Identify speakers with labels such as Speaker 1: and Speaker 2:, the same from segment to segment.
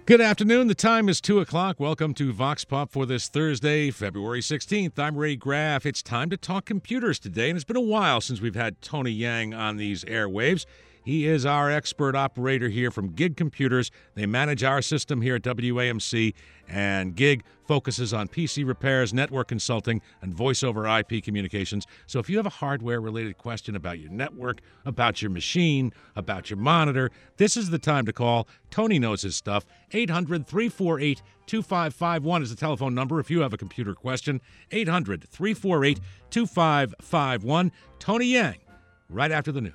Speaker 1: Good afternoon. The time is 2 o'clock. Welcome to Vox Pop for this Thursday, February 16th. I'm Ray Graff. It's time to talk computers today, and it's been a while since we've had Tony Yang on these airwaves. He is our expert operator here from Gig Computers. They manage our system here at WAMC, and Gig focuses on PC repairs, network consulting, and voice-over IP communications. So if you have a hardware-related question about your network, about your machine, about your monitor, this is the time to call. Tony knows his stuff. 800-348-2551 is the telephone number if you have a computer question. 800-348-2551. Tony Yang, right after the news.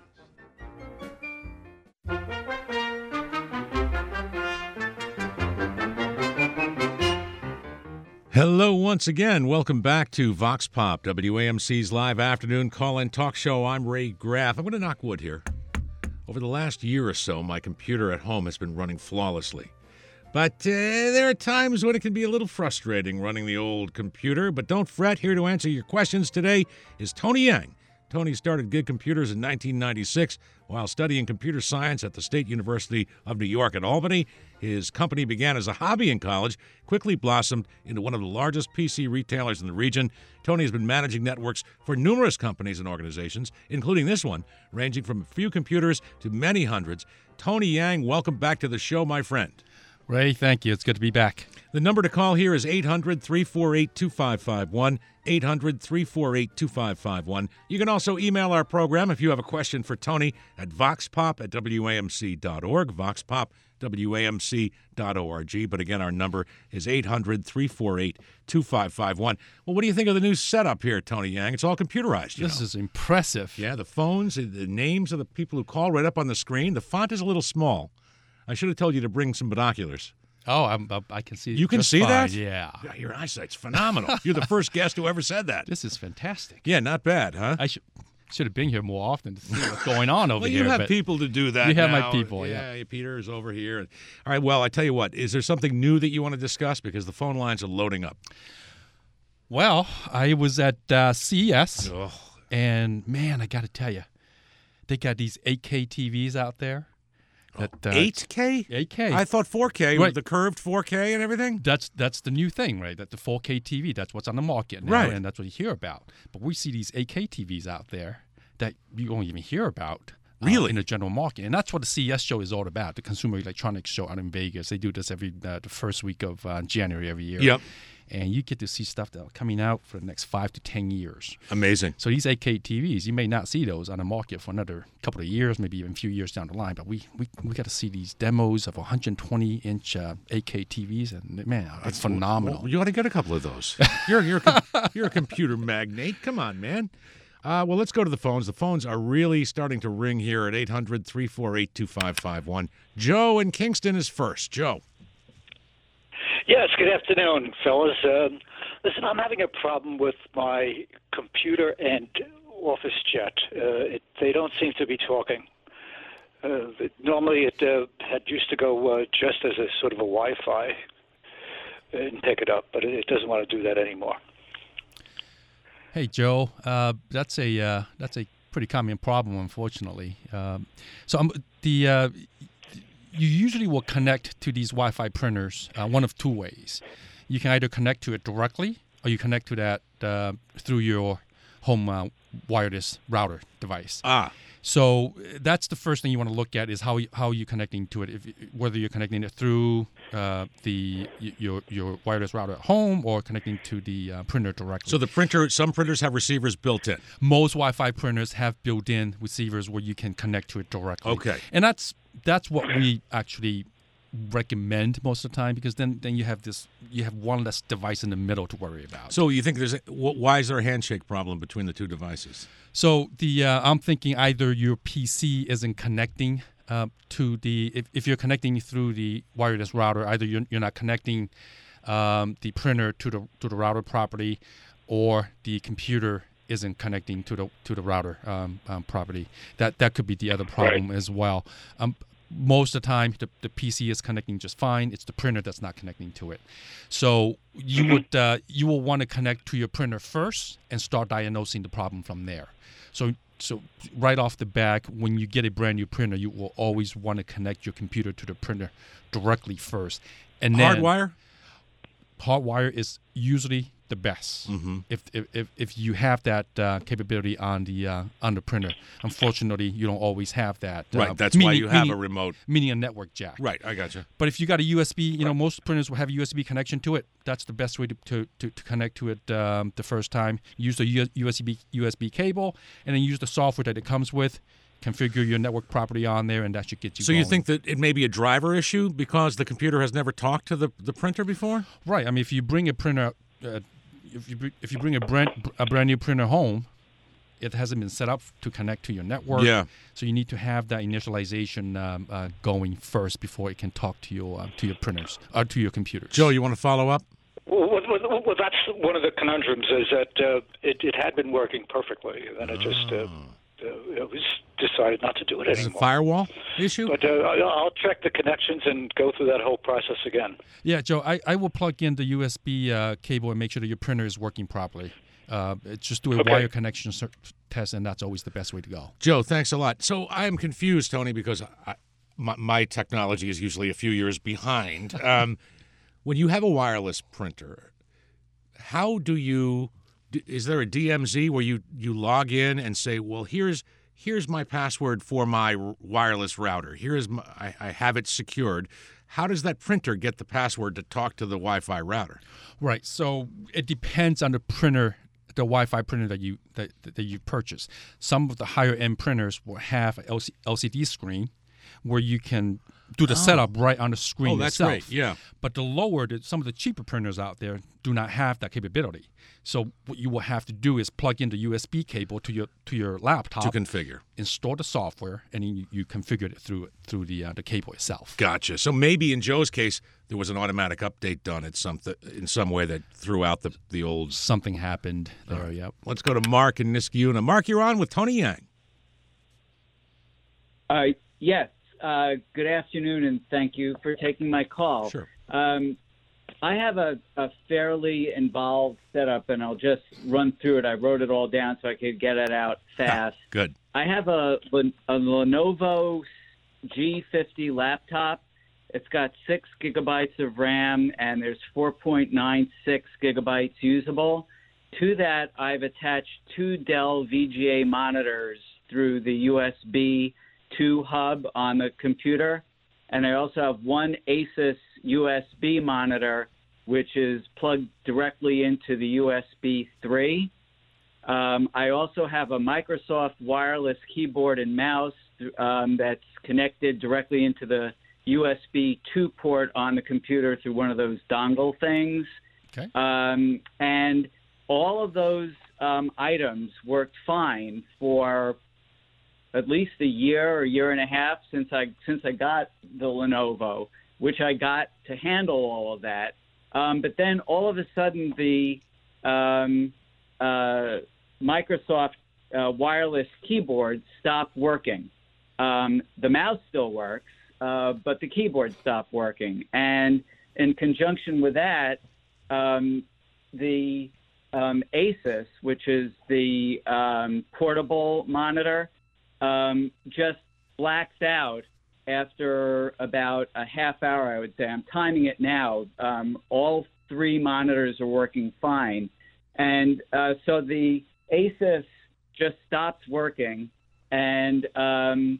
Speaker 1: Hello once again. Welcome back to Vox Pop, WAMC's live afternoon call-in talk show. I'm Ray Graff. I'm going to knock wood here. Over the last year or so, my computer at home has been running flawlessly. But there are times when it can be a little frustrating running the old computer. But don't fret. Here to answer your questions today is Tony Yang. Tony started Gig Computers in 1996 while studying computer science at the State University of New York at Albany. His company began as a hobby in college, quickly blossomed into one of the largest PC retailers in the region. Tony has been managing networks for numerous companies and organizations, including this one, ranging from a few computers to many hundreds. Tony Yang, welcome back to the show, my friend.
Speaker 2: Ray, thank you. It's good to be back.
Speaker 1: The number to call here is 800-348-2551, 800-348-2551. You can also email our program if you have a question for Tony at voxpop@wamc.org, voxpop@wamc.org. But again, our number is 800-348-2551. Well, what do you think of the new setup here, Tony Yang? It's all computerized.
Speaker 2: This is impressive.
Speaker 1: Yeah, the phones, the names of the people who call right up on the screen. The font is a little small. I should have told you to bring some binoculars.
Speaker 2: Oh, I can see it.
Speaker 1: You can
Speaker 2: just
Speaker 1: see
Speaker 2: fine.
Speaker 1: that?
Speaker 2: Yeah.
Speaker 1: Your eyesight's phenomenal. You're the first guest who ever said that.
Speaker 2: This is fantastic.
Speaker 1: Yeah, not bad, huh?
Speaker 2: I should have been here more often to see what's going on over here.
Speaker 1: Well, you have people to do that.
Speaker 2: You have
Speaker 1: now.
Speaker 2: my people, yeah.
Speaker 1: Peter is over here. All right, well, I tell you what. Is there something new that you want to discuss? Because the phone lines are loading up.
Speaker 2: Well, I was at CES, and man, I got to tell you, they got these 8K TVs out there.
Speaker 1: 8K?
Speaker 2: 8K.
Speaker 1: I thought 4K,
Speaker 2: right.
Speaker 1: With the curved 4K and everything.
Speaker 2: That's the new thing, right? That the 4K TV, that's what's on the market now,
Speaker 1: right.
Speaker 2: And that's what you hear about. But we see these 8K TVs out there that you don't even hear about.
Speaker 1: Really?
Speaker 2: In the general market. And that's what the CES show is all about, the Consumer Electronics Show out in Vegas. They do this every the first week of January every year.
Speaker 1: Yep.
Speaker 2: And you get to see stuff that's coming out for the next 5 to 10 years.
Speaker 1: Amazing.
Speaker 2: So these 8K TVs, you may not see those on the market for another couple of years, maybe even a few years down the line. But we got to see these demos of 120-inch 8K TVs, and man, it's phenomenal.
Speaker 1: Well, you ought to get a couple of those. You're a computer magnate. Come on, man. Well, let's go to the phones. The phones are really starting to ring here at 800-348-2551. Joe in Kingston is first. Joe.
Speaker 3: Yes, good afternoon, fellas. Listen, I'm having a problem with my computer and Office Jet. They don't seem to be talking. Normally it had used to go just as a sort of a Wi-Fi and pick it up, but it doesn't want to do that anymore.
Speaker 2: Hey, Joe, that's a pretty common problem, unfortunately. You usually will connect to these Wi-Fi printers one of two ways. You can either connect to it directly, or you connect to that through your home wireless router device. So that's the first thing you want to look at is how you're connecting to it. Whether you're connecting it through your wireless router at home or connecting to the printer directly.
Speaker 1: So some printers have receivers built in.
Speaker 2: Most Wi-Fi printers have built-in receivers where you can connect to it directly.
Speaker 1: Okay.
Speaker 2: And that's what we actually recommend most of the time, because then you have one less device in the middle to worry about.
Speaker 1: So you think why is there a handshake problem between the two devices?
Speaker 2: So I'm thinking either your PC isn't connecting to if you're connecting through the wireless router, either you're not connecting the printer to the router properly, or the computer isn't connecting to the router property. That could be the other problem as well. Most of the time, the PC is connecting just fine. It's the printer that's not connecting to it. So you will want to connect to your printer first and start diagnosing the problem from there. So right off the bat, when you get a brand new printer, you will always want to connect your computer to the printer directly first. And then
Speaker 1: Hardwire?
Speaker 2: hardwire is usually the best if you have that capability on the printer. Unfortunately, you don't always have that.
Speaker 1: Right, that's why you have a remote.
Speaker 2: Meaning a network jack.
Speaker 1: Right, I gotcha.
Speaker 2: But if you got a USB, most printers will have a USB connection to it. That's the best way to connect to it the first time. Use the USB cable, and then use the software that it comes with. Configure your network property on there, and that should get you going.
Speaker 1: You think that it may be a driver issue because the computer has never talked to the printer before?
Speaker 2: Right. I mean, if you bring a printer, if you bring a brand new printer home, it hasn't been set up to connect to your network.
Speaker 1: Yeah. So
Speaker 2: you need to have that initialization going first before it can talk to your printers or to your computers.
Speaker 1: Joe, you want to follow up?
Speaker 3: Well, that's one of the conundrums is that it had been working perfectly, and it just it was decided not to do it
Speaker 1: Is it
Speaker 3: anymore.
Speaker 1: a firewall issue?
Speaker 3: But I'll check the connections and go through that whole process again.
Speaker 2: Yeah, Joe, I will plug in the USB cable and make sure that your printer is working properly. Just do a wire connection test, and that's always the best way to go.
Speaker 1: Joe, thanks a lot. So I am confused, Tony, because my technology is usually a few years behind. When you have a wireless printer, how do you... Is there a DMZ where you log in and say, well, here's my password for my wireless router. I have it secured. How does that printer get the password to talk to the Wi-Fi router?
Speaker 2: Right. So it depends on the printer, the Wi-Fi printer that you purchase. Some of the higher end printers will have an LCD screen where you can do the setup right on the screen
Speaker 1: itself. Oh, that's great, yeah.
Speaker 2: But some of the cheaper printers out there do not have that capability. So what you will have to do is plug in the USB cable to your laptop
Speaker 1: to configure,
Speaker 2: install the software, and then you configure it through the cable itself.
Speaker 1: Gotcha. So maybe in Joe's case, there was an automatic update done in some way that threw out the old.
Speaker 2: Something happened there.
Speaker 1: Right.
Speaker 2: Yep.
Speaker 1: Let's go to Mark in Niskayuna. Mark, you're on with Tony Yang.
Speaker 4: Yes. Good afternoon, and thank you for taking my call.
Speaker 1: Sure.
Speaker 4: I have a fairly involved setup, and I'll just run through it. I wrote it all down so I could get it out fast.
Speaker 1: Good.
Speaker 4: I have a Lenovo G50 laptop. It's got 6 gigabytes of RAM, and there's 4.96 gigabytes usable. To that, I've attached 2 Dell VGA monitors through the USB 2 hub on the computer, and I also have 1 Asus USB monitor, which is plugged directly into the USB 3. I also have a Microsoft wireless keyboard and mouse that's connected directly into the USB 2 port on the computer through one of those dongle things.
Speaker 2: Okay.
Speaker 4: And all of those items worked fine for at least a year or year and a half since I got the Lenovo, which I got to handle all of that. But then all of a sudden the Microsoft wireless keyboard stopped working. The mouse still works, but the keyboard stopped working. And in conjunction with that, the Asus, which is the portable monitor, just blacks out after about a half hour, I would say. I'm timing it now. All 3 monitors are working fine. And so the Asus just stops working. And when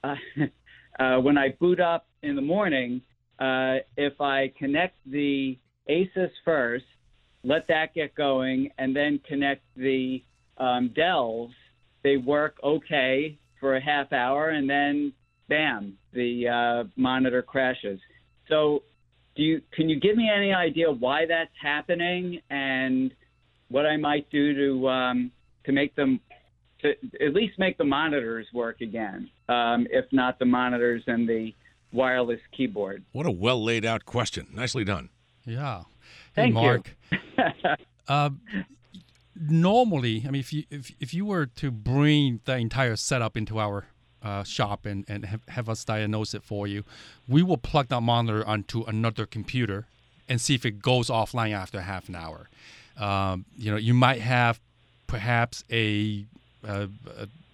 Speaker 4: I boot up in the morning, if I connect the Asus first, let that get going, and then connect the Dells, they work okay for a half hour, and then bam, the monitor crashes. So can you give me any idea why that's happening and what I might do to make them, to at least make the monitors work again, if not the monitors and the wireless keyboard?
Speaker 1: What a well laid out question. Nicely done.
Speaker 2: Yeah.
Speaker 4: Thank
Speaker 2: hey, Mark.
Speaker 4: you.
Speaker 2: Normally, I mean, if you were to bring the entire setup into our shop and have us diagnose it for you, we will plug that monitor onto another computer and see if it goes offline after half an hour. You might have perhaps a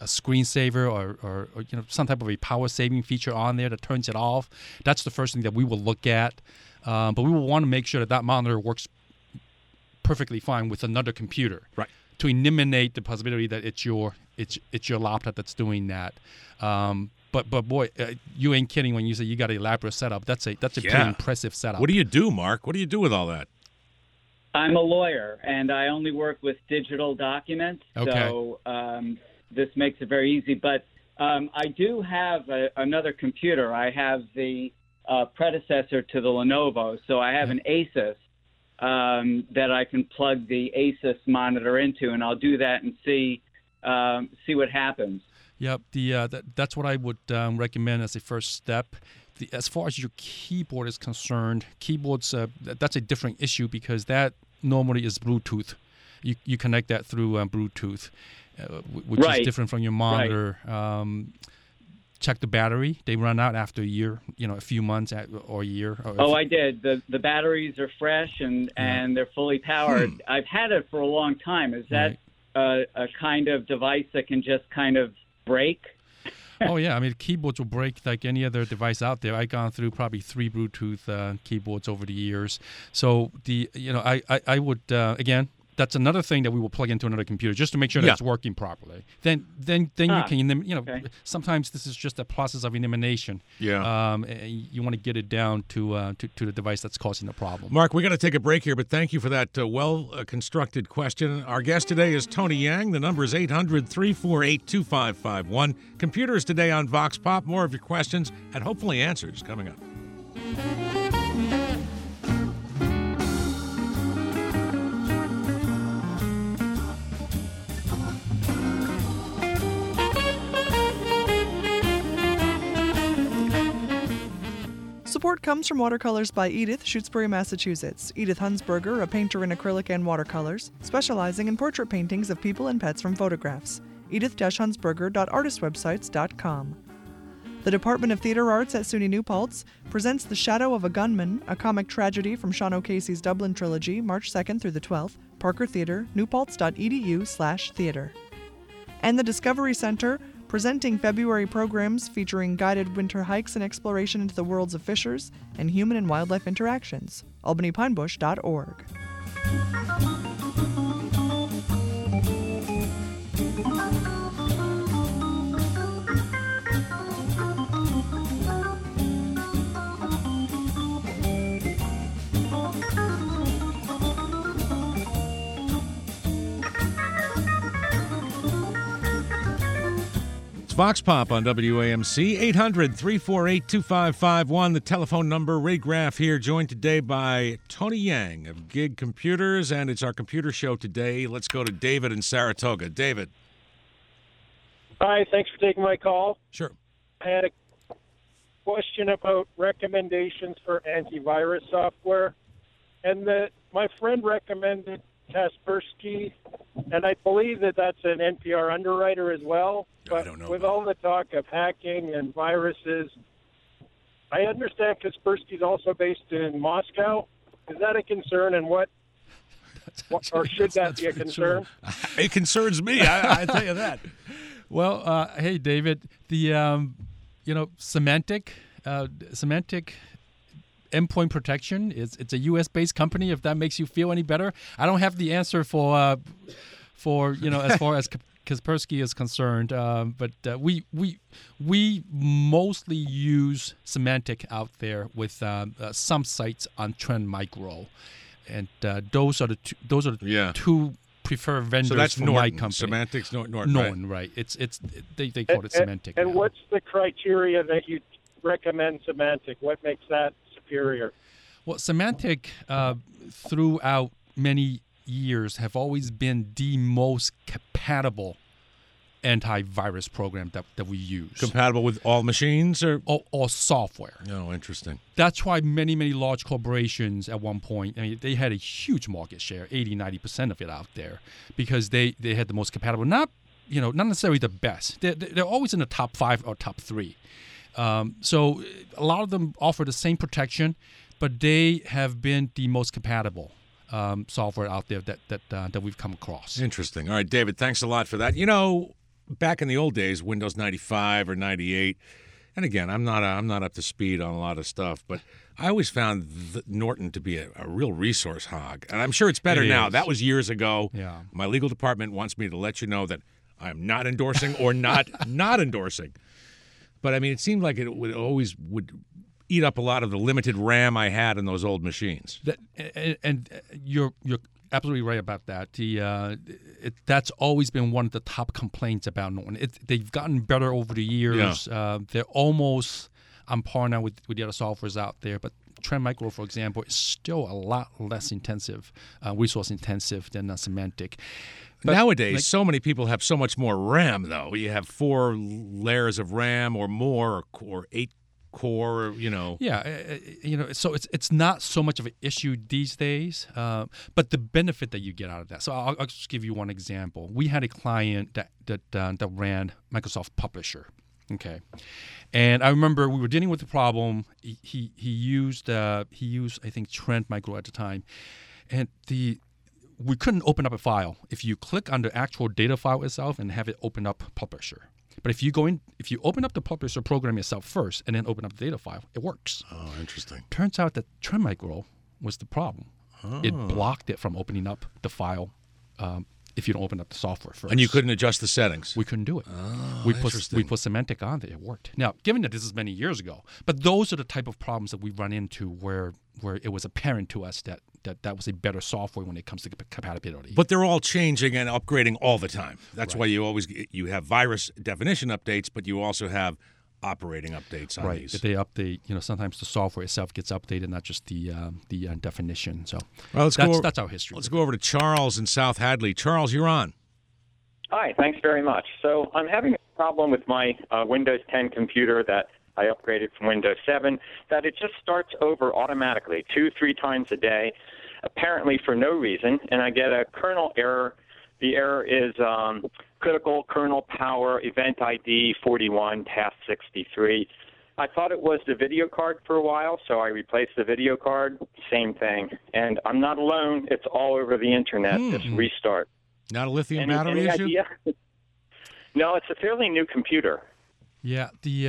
Speaker 2: screensaver or some type of a power saving feature on there that turns it off. That's the first thing that we will look at. But we will want to make sure that monitor works perfectly fine with another computer,
Speaker 1: right,
Speaker 2: to eliminate the possibility that it's your laptop that's doing that. But boy, you ain't kidding when you say you got an elaborate setup. That's a pretty impressive setup.
Speaker 1: What do you do, Mark? What do you do with all that?
Speaker 4: I'm a lawyer, and I only work with digital documents,
Speaker 2: Okay.
Speaker 4: so this makes it very easy. But I do have another computer. I have the predecessor to the Lenovo, so I have an Asus that I can plug the Asus monitor into, and I'll do that and see what happens.
Speaker 2: Yep, that's what I would recommend as a first step. As far as your keyboard is concerned, keyboards, that's a different issue because that normally is Bluetooth. You connect that through Bluetooth, which is different from your monitor. Right. Check the battery. They run out after a year, a few months or a year.
Speaker 4: I did. The batteries are fresh and they're fully powered. I've had it for a long time. Is that a kind of device that can just kind of break?
Speaker 2: Oh, yeah. I mean, keyboards will break like any other device out there. I've gone through probably 3 Bluetooth keyboards over the years. So, I would, again, that's another thing that we will plug into another computer just to make sure that it's working properly. Then you can, sometimes this is just a process of elimination.
Speaker 1: Yeah.
Speaker 2: You want to get it down to the device that's causing the problem.
Speaker 1: Mark, we got to take a break here, but thank you for that well-constructed question. Our guest today is Tony Yang. The number is 800-348-2551. Computers today on Vox Pop. More of your questions and hopefully answers coming up.
Speaker 5: Support comes from Watercolors by Edith, Shutesbury, Massachusetts. Edith Hunsberger, a painter in acrylic and watercolors, specializing in portrait paintings of people and pets from photographs. edith-hunsberger.artistwebsites.com. The Department of Theatre Arts at SUNY New Paltz presents The Shadow of a Gunman, a comic tragedy from Sean O'Casey's Dublin trilogy, March 2nd through the 12th, Parker Theatre, newpaltz.edu/theatre. And the Discovery Center, presenting February programs featuring guided winter hikes and exploration into the worlds of fishers and human and wildlife interactions. albanypinebush.org.
Speaker 1: Vox Pop on WAMC, 800-348-2551, the telephone number. Ray Graff here, joined today by Tony Yang of Gig Computers, and it's our computer show today. Let's go to David in Saratoga. David.
Speaker 6: Hi, thanks for taking my call.
Speaker 1: Sure.
Speaker 6: I had a question about recommendations for antivirus software, and my friend recommended Kaspersky, and I believe that's an NPR underwriter as well. But
Speaker 1: I don't know
Speaker 6: with all the talk of hacking and viruses, I understand Kaspersky is also based in Moscow. Is that a concern, and or should that be a concern?
Speaker 1: It concerns me. I tell you that.
Speaker 2: Well, hey, David, the Symantec endpoint protection it's a U.S.-based company. If that makes you feel any better, I don't have the answer for as far as Kaspersky is concerned, but we mostly use Symantec out there with some sites on Trend Micro, and those are the two preferred vendors
Speaker 1: so that's
Speaker 2: for
Speaker 1: Norton.
Speaker 2: my company.
Speaker 1: Symantec's Norton,
Speaker 2: right? It's they call it Symantec.
Speaker 6: And
Speaker 2: now.
Speaker 6: what's the criteria that you recommend Symantec? What makes that superior?
Speaker 2: Well, Symantec throughout many years have always been the most compatible antivirus program that we use.
Speaker 1: Compatible with all machines or
Speaker 2: software.
Speaker 1: Oh, interesting.
Speaker 2: That's why many large corporations at one point, they had a huge market share, 80-90% of it out there, because they had the most compatible. Not necessarily the best. They're always in the top 5 or top 3. So a lot of them offer the same protection, but they have been the most compatible software out there that we've come across.
Speaker 1: Interesting. All right, David, thanks a lot for that. back in the old days, Windows 95 or 98, and again, I'm not up to speed on a lot of stuff, but I always found Norton to be a real resource hog, and I'm sure it's better now. That was years ago.
Speaker 2: Yeah.
Speaker 1: My legal department wants me to let you know that I'm not endorsing or not endorsing. But I mean, it seemed like it would eat up a lot of the limited RAM I had in those old machines.
Speaker 2: And you're absolutely right about that. That's always been one of the top complaints about Norton. They've gotten better over the years.
Speaker 1: Yeah.
Speaker 2: They're almost on par now with the other softwares out there. But Trend Micro, for example, is still a lot less intensive, resource intensive than Symantec. But
Speaker 1: nowadays, so many people have so much more RAM, though. You have 4 layers of RAM or more, or 8 core,
Speaker 2: Yeah, so it's not so much of an issue these days, but the benefit that you get out of that. So I'll just give you one example. We had a client that ran Microsoft Publisher, okay, and I remember we were dealing with the problem. He used I think Trend Micro at the time, and we couldn't open up a file if you click on the actual data file itself and have it open up Publisher. But if you open up the Publisher program itself first and then open up the data file, it works.
Speaker 1: Oh, interesting.
Speaker 2: Turns out that Trend Micro was the problem.
Speaker 1: Oh.
Speaker 2: It blocked it from opening up the file if you don't open up the software first.
Speaker 1: And you couldn't adjust the settings.
Speaker 2: We couldn't do it.
Speaker 1: Oh,
Speaker 2: we
Speaker 1: interesting.
Speaker 2: put Symantec on there. It worked. Now, given that this is many years ago, but those are the type of problems that we run into where it was apparent to us that was a better software when it comes to compatibility.
Speaker 1: But they're all changing and upgrading all the time. That's why you have virus definition updates, but you also have operating updates on these.
Speaker 2: If they update, sometimes the software itself gets updated, not just the definition. So
Speaker 1: well,
Speaker 2: that's our history.
Speaker 1: Let's go over to Charles in South Hadley. Charles, you're on.
Speaker 7: Hi, thanks very much. So I'm having a problem with my Windows 10 computer that I upgraded from Windows 7, that it just starts over automatically 2-3 times a day, apparently for no reason, and I get a kernel error. The error is critical kernel power event ID 41 task 63. I thought it was the video card for a while, so I replaced the video card. Same thing. And I'm not alone. It's all over the internet, this restart.
Speaker 1: Not a little battery issue?
Speaker 7: Idea? No, it's a fairly new computer.
Speaker 2: Yeah,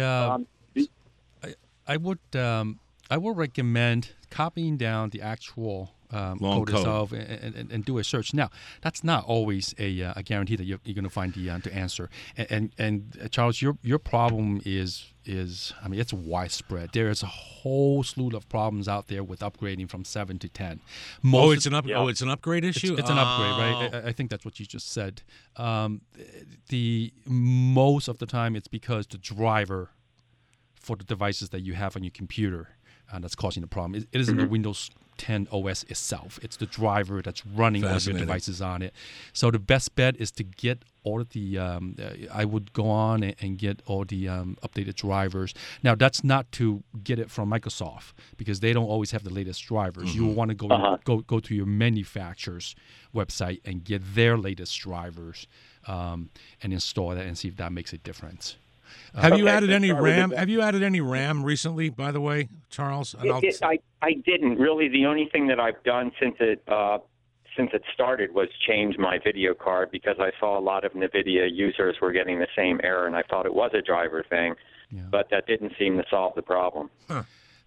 Speaker 2: I would recommend copying down the actual code itself and do a search. Now, that's not always a guarantee that you're going to find the answer. And Charles, your problem is it's widespread. There is a whole slew of problems out there with upgrading from 7 to 10.
Speaker 1: It's an upgrade issue.
Speaker 2: It's an upgrade, right? I think that's what you just said. The most of the time, it's because the driver for the devices that you have on your computer that's causing the problem. It isn't the Windows 10 OS itself. It's the driver that's running all your devices on it. So the best bet is to get all of the I would go on and get all the updated drivers. Now, that's not to get it from Microsoft because they don't always have the latest drivers. You will want to go to your manufacturer's website and get their latest drivers and install that and see if that makes a difference.
Speaker 1: Have you added any RAM? Have you added any RAM recently, by the way, Charles?
Speaker 7: I didn't really. The only thing that I've done since it started was change my video card because I saw a lot of NVIDIA users were getting the same error, and I thought it was a driver thing, but that didn't seem to solve the problem.
Speaker 1: Huh.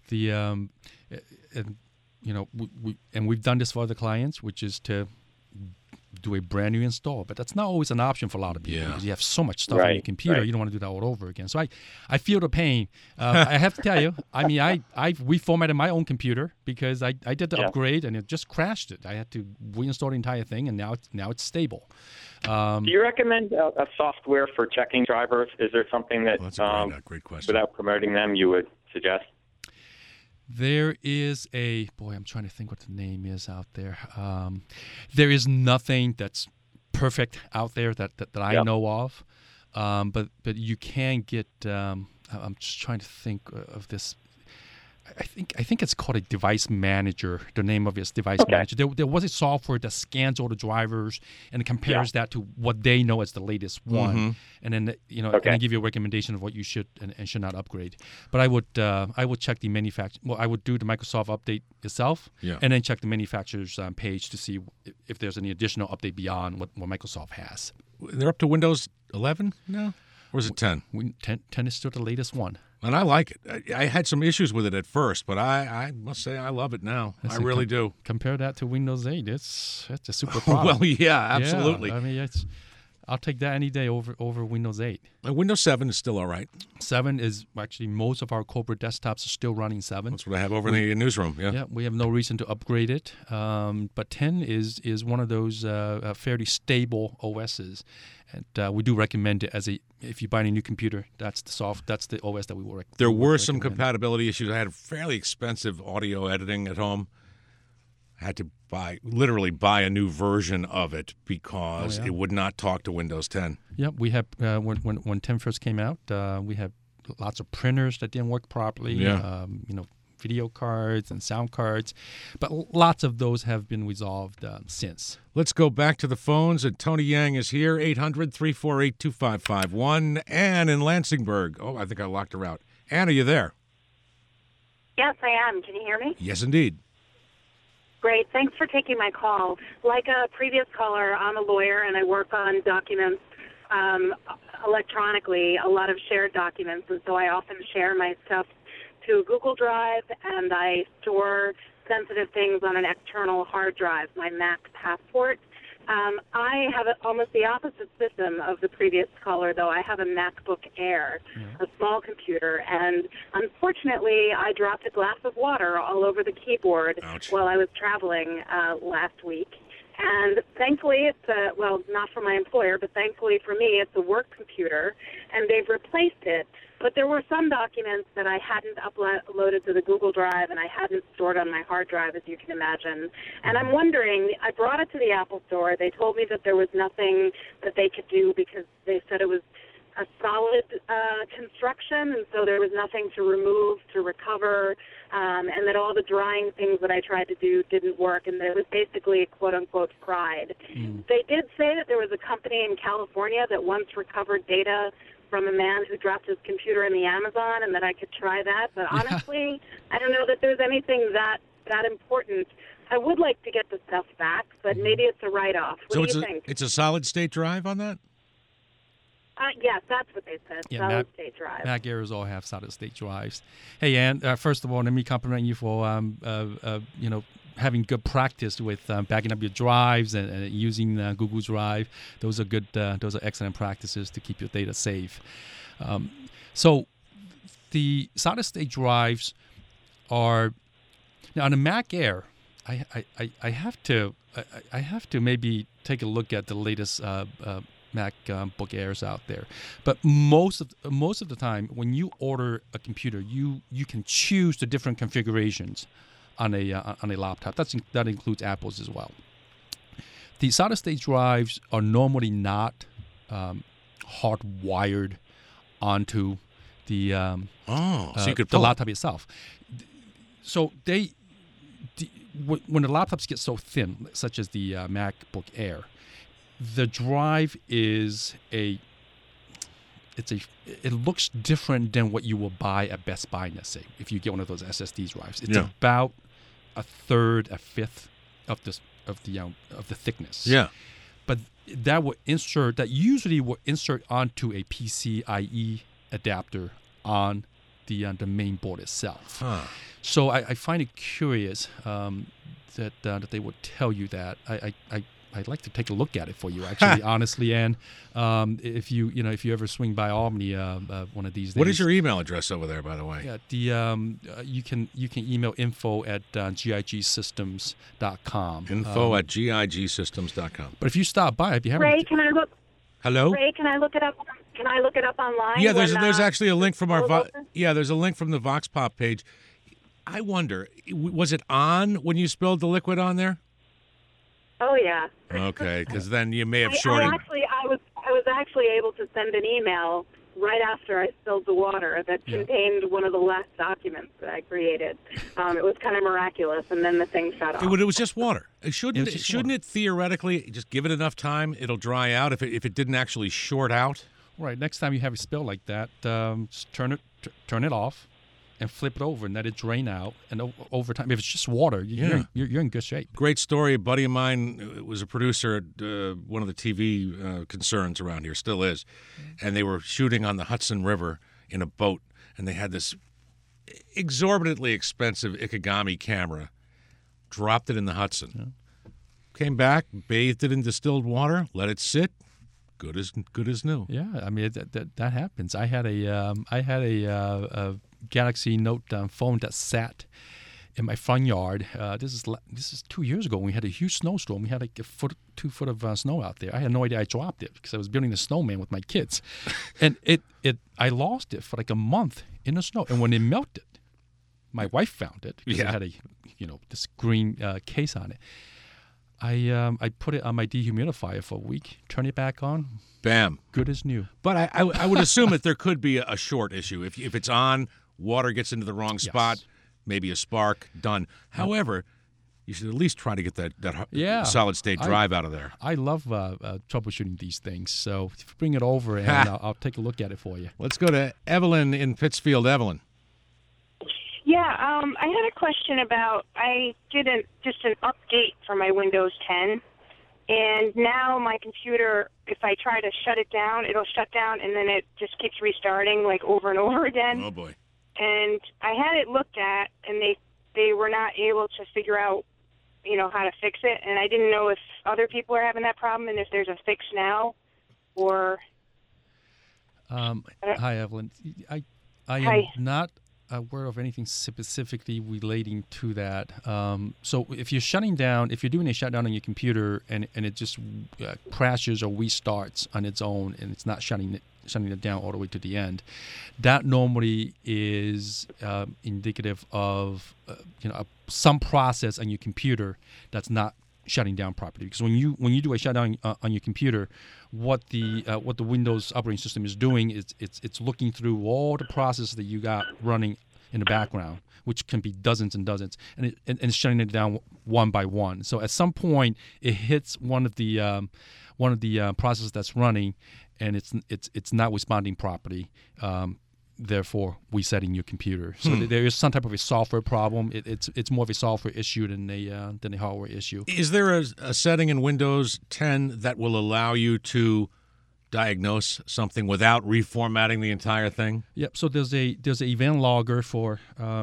Speaker 2: We've done this for other clients, which is to do a brand new install, but that's not always an option for a lot of people because you have so much stuff on your computer. You don't want to do that all over again. So I feel the pain. I have to tell you, I mean, I reformatted my own computer because I did the upgrade and it just crashed it. I had to reinstall the entire thing, and now it's stable.
Speaker 7: Do you recommend a software for checking drivers? Is there something that,
Speaker 1: that's a great question.
Speaker 7: Without promoting them, you would suggest?
Speaker 2: There is I'm trying to think what the name is out there. There is nothing that's perfect out there that I know of, but you can get. I'm just trying to think of this. I think it's called a device manager. The name of it is device manager. There was a software that scans all the drivers and compares that to what they know as the latest one, and then and then give you a recommendation of what you should and should not upgrade. But I would check the manufacturer. Well, I would do the Microsoft update itself, and then check the manufacturer's page to see if there's any additional update beyond what Microsoft has.
Speaker 1: They're up to Windows 11 now? Or is it 10?
Speaker 2: 10 is still the latest one.
Speaker 1: And I like it. I had some issues with it at first, but I must say I love it now. I really do.
Speaker 2: Compare that to Windows 8. It's a super product.
Speaker 1: Well, yeah, absolutely.
Speaker 2: Yeah, I mean, I'll take that any day over Windows 8.
Speaker 1: Windows 7 is still all right.
Speaker 2: 7 is actually most of our corporate desktops are still running 7.
Speaker 1: That's what I have over in the newsroom. Yeah.
Speaker 2: Yeah, we have no reason to upgrade it. But 10 is one of those fairly stable OSs. And we do recommend it if you buy a new computer, that's the OS that we will recommend.
Speaker 1: There were some compatibility issues. I had fairly expensive audio editing at home. I had to literally buy a new version of it because it would not talk to Windows 10.
Speaker 2: Yeah, we have when 10 first came out, we had lots of printers that didn't work properly.
Speaker 1: Yeah.
Speaker 2: Video cards and sound cards, but lots of those have been resolved since.
Speaker 1: Let's go back to the phones. And Tony Yang is here, 800-348-2551. Ann in Lansingburg. Oh, I think I locked her out. Ann, are you there?
Speaker 8: Yes, I am. Can you hear me?
Speaker 1: Yes, indeed.
Speaker 8: Great. Thanks for taking my call. Like a previous caller, I'm a lawyer and I work on documents electronically, a lot of shared documents, and so I often share my stuff to Google Drive, and I store sensitive things on an external hard drive, my Mac Passport. I have almost the opposite system of the previous caller, though. I have a MacBook Air, a small computer, and unfortunately I dropped a glass of water all over the keyboard while I was traveling last week. And thankfully, not for my employer, but thankfully for me, it's a work computer, and they've replaced it. But there were some documents that I hadn't uploaded to the Google Drive and I hadn't stored on my hard drive, as you can imagine. And I'm wondering, I brought it to the Apple Store. They told me that there was nothing that they could do because they said it was a solid construction, and so there was nothing to remove, to recover, and that all the drying things that I tried to do didn't work, and it was basically, quote-unquote, fried. They did say that there was a company in California that once recovered data from a man who dropped his computer in the Amazon, and that I could try that. But honestly, I don't know that there's anything that important. I would like to get the stuff back, but maybe it's a write-off. What do you think?
Speaker 1: It's a solid-state drive on that?
Speaker 8: Yes, that's what they said,
Speaker 2: yeah,
Speaker 8: solid-state drive.
Speaker 2: Mac Airs all have solid-state drives. Hey, Ann, first of all, let me compliment you for, having good practice with backing up your drives and using Google Drive. Those are excellent practices to keep your data safe. So the solid-state drives are now on the Mac Air. I have to maybe take a look at the latest MacBook Airs out there, but most of the time when you order a computer, you can choose the different configurations on a laptop. That includes Apple's as well. The solid-state drives are normally not hardwired onto the
Speaker 1: so you could
Speaker 2: the laptop itself. So when the laptops get so thin, such as the MacBook Air, the drive it looks different than what you will buy at Best Buy, let's say, if you get one of those SSD drives. It's about a fifth of the thickness.
Speaker 1: Yeah.
Speaker 2: But that usually will insert onto a PCIe adapter on the main board itself.
Speaker 1: Huh.
Speaker 2: So I find it curious that they would tell you that. I'd like to take a look at it for you, actually, honestly. And if you ever swing by Albany one of these days.
Speaker 1: What is your email address over there, by the way?
Speaker 2: Yeah, you can email info@gigsystems.com.
Speaker 1: Info@gigsystems.com.
Speaker 2: But if you stop by, I'd be happy.
Speaker 8: Ray, can I look?
Speaker 1: Hello?
Speaker 8: Ray, can I look it up? Can I look it up online?
Speaker 1: Yeah, there's actually a link from there's a link from the Vox Pop page. I wonder, was it on when you spilled the liquid on there?
Speaker 8: Oh yeah.
Speaker 1: Okay, because then you may have shorted.
Speaker 8: I was actually able to send an email right after I spilled the water that contained one of the last documents that I created. It was kind of miraculous, and then the thing shut off.
Speaker 1: It was just water. Shouldn't it theoretically just give it enough time? It'll dry out if it didn't actually short out.
Speaker 2: Right. Next time you have a spill like that, just turn it off, and flip it over and let it drain out. And over time, if it's just water, you're in good shape.
Speaker 1: Great story. A buddy of mine was a producer at one of the TV concerns around here, still is, and they were shooting on the Hudson River in a boat, and they had this exorbitantly expensive Ikegami camera, dropped it in the Hudson, came back, bathed it in distilled water, let it sit, good as new.
Speaker 2: Yeah, I mean that happens. I had a Galaxy Note phone that sat in my front yard. This is 2 years ago when we had a huge snowstorm. We had like 2 foot of snow out there. I had no idea I dropped it because I was building a snowman with my kids, and I lost it for like a month in the snow. And when it melted, my wife found it because it had a this green case on it. I put it on my dehumidifier for a week, turn it back on,
Speaker 1: bam,
Speaker 2: good as new.
Speaker 1: But I would assume that there could be a short issue if it's on, water gets into the wrong spot. Maybe a spark, done. However, you should at least try to get that solid-state drive out of there.
Speaker 2: I love troubleshooting these things, so if you bring it over, and I'll take a look at it for you.
Speaker 1: Let's go to Evelyn in Pittsfield. Evelyn.
Speaker 9: Yeah, I had a question about, I did just an update for my Windows 10, and now my computer, if I try to shut it down, it'll shut down, and then it just keeps restarting, like, over and over again.
Speaker 1: Oh, boy.
Speaker 9: And I had it looked at, and they were not able to figure out, how to fix it. And I didn't know if other people are having that problem and if there's a fix now, or.
Speaker 2: Hi, Evelyn. I am not aware of anything specifically relating to that. So if you're doing a shutdown on your computer and it just crashes or restarts on its own and it's not shutting it down all the way to the end, that normally is indicative of some process on your computer that's not shutting down properly. Because when you do a shutdown on your computer, what the Windows operating system is doing is it's looking through all the processes that you got running in the background, which can be dozens and dozens, and it's shutting it down one by one. So at some point, it hits one of the processes that's running, and it's not responding properly. Therefore, resetting your computer. So there is some type of a software problem. It's more of a software issue than a hardware issue. Is there
Speaker 1: a setting in Windows 10 that will allow you to diagnose something without reformatting the entire thing?
Speaker 2: Yep. So there's an event logger for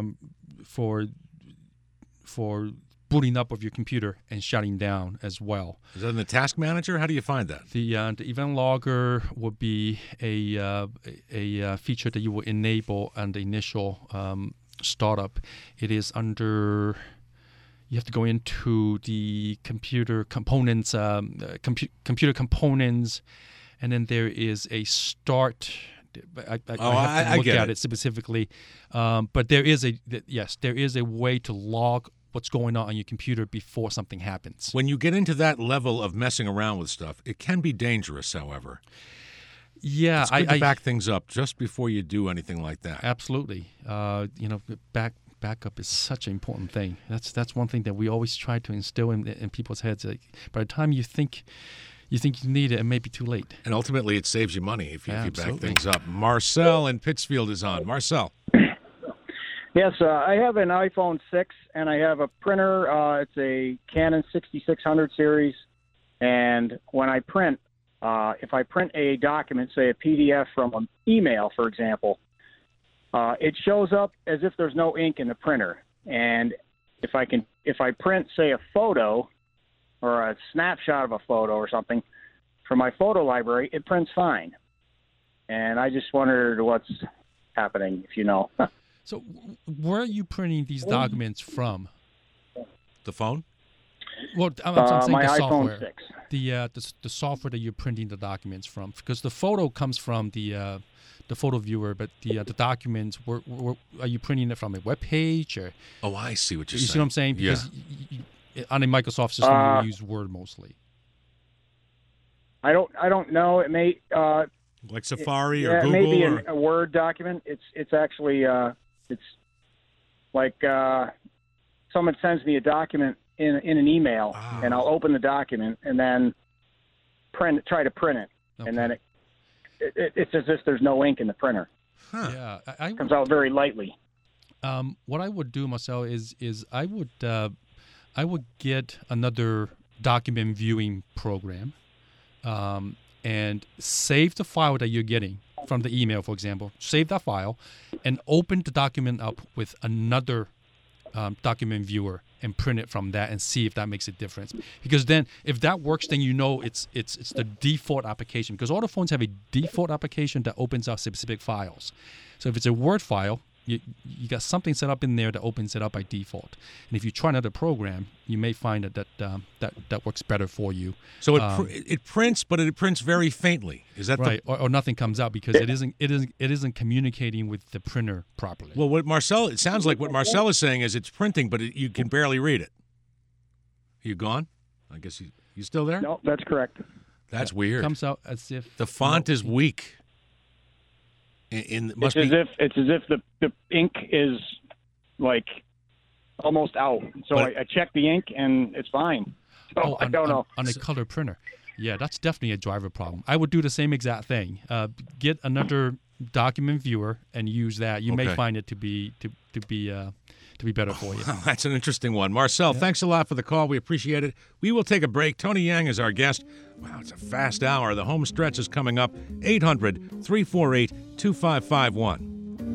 Speaker 2: booting up of your computer and shutting down as well.
Speaker 1: Is that in the task manager? How do you find that?
Speaker 2: The event logger would be a feature that you will enable on the initial startup. It is under. You have to go into the computer components, computer components, and then there is a start. I have to look at it specifically, but there is a way to log what's going on your computer before something happens.
Speaker 1: When you get into that level of messing around with stuff, it can be dangerous, however.
Speaker 2: Yeah,
Speaker 1: it's good to back things up just before you do anything like that.
Speaker 2: Absolutely. Backup is such an important thing. That's one thing that we always try to instill in people's heads. Like, by the time you think you need it may be too late.
Speaker 1: And ultimately, it saves you money if you back things up. Marcel in Pittsfield is on. Marcel.
Speaker 10: Yes, I have an iPhone 6, and I have a printer. It's a Canon 6600 series. And when I print, if I print a document, say a PDF from an email, for example, it shows up as if there's no ink in the printer. And if I print, say, a photo or a snapshot of a photo or something from my photo library, it prints fine. And I just wondered what's happening, if you know.
Speaker 2: So where are you printing these documents from?
Speaker 1: The phone?
Speaker 2: Well, I'm saying
Speaker 10: my
Speaker 2: the
Speaker 10: iPhone
Speaker 2: software.
Speaker 10: 6.
Speaker 2: The software that you're printing the documents from. Because the photo comes from the photo viewer, but the documents, where are you printing it from a web page? Or?
Speaker 1: Oh, I see what you're saying.
Speaker 2: You see what I'm saying? Because on a Microsoft system, you use Word mostly.
Speaker 10: I don't know. It may
Speaker 1: like Safari or Google.
Speaker 10: It may be a Word document. It's actually it's like someone sends me a document in an email, and I'll open the document and then try to print it, and then it's as if there's no ink in the printer.
Speaker 2: Huh. Yeah,
Speaker 10: it comes out very lightly.
Speaker 2: What I would do, Marcel, is I would get another document viewing program, and save the file that you're getting from the email, for example. Save that file, and open the document up with another document viewer and print it from that and see if that makes a difference. Because then, if that works, then you know it's the default application. Because all the phones have a default application that opens up specific files. So if it's a Word file, you got something set up in there that opens it up by default. And if you try another program, you may find that works better for you.
Speaker 1: So it prints, but it prints very faintly. Is that
Speaker 2: right? Or nothing comes out because it isn't communicating with the printer properly.
Speaker 1: Well, it sounds like what Marcel is saying is it's printing, but you can barely read it. You gone? I guess you still there?
Speaker 10: No, that's correct.
Speaker 1: That's weird.
Speaker 2: It comes out as if
Speaker 1: the font is weak.
Speaker 10: It's as if the ink is like almost out. So I check the ink and it's fine. So I don't know.
Speaker 2: On a color printer. Yeah, that's definitely a driver problem. I would do the same exact thing. Get another document viewer and use that. You may find it to be better for you.
Speaker 1: That's an interesting one. Marcel, thanks a lot for the call. We appreciate it. We will take a break. Tony Yang is our guest. Wow, it's a fast hour. The home stretch is coming up. 800-348-2551.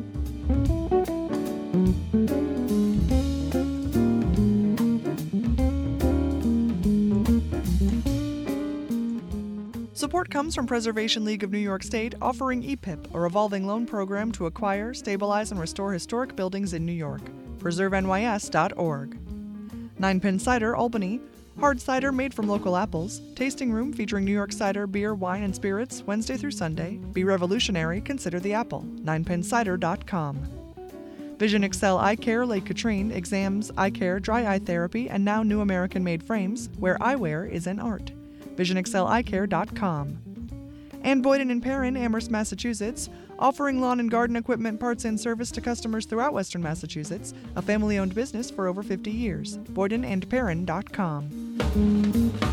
Speaker 5: Support comes from Preservation League of New York State, offering EPIP, a revolving loan program to acquire, stabilize, and restore historic buildings in New York. PreserveNYS.org. 9 Pin Cider, Albany. Hard cider made from local apples. Tasting room featuring New York cider, beer, wine, and spirits, Wednesday through Sunday. Be revolutionary, consider the apple. 9pincider.com. Vision Excel Eye Care, Lake Katrine, exams, eye care, dry eye therapy, and now new American-made frames, where eyewear is an art. VisionExcelEyeCare.com. And Boyden & Perrin, Amherst, Massachusetts, offering lawn and garden equipment, parts, and service to customers throughout Western Massachusetts, a family-owned business for over 50 years. BoydenandPerrin.com.